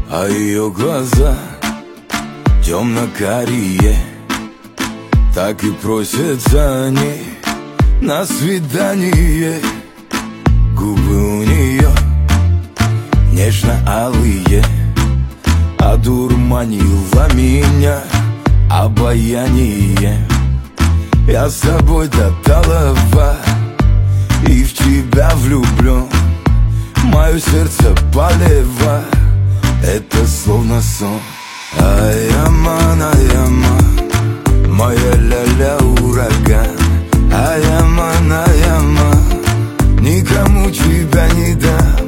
А ее глаза темно-карие, так и просятся они на свидание. Губы у нее нежно-алые, одурманило меня обаяние. Я с тобой до талого и в тебя влюблен. Мое сердце полево, это словно сон. Ай-яман, ай-яман, моя ля-ля ураган. Ай-яман, ай-яман, никому тебя не дам.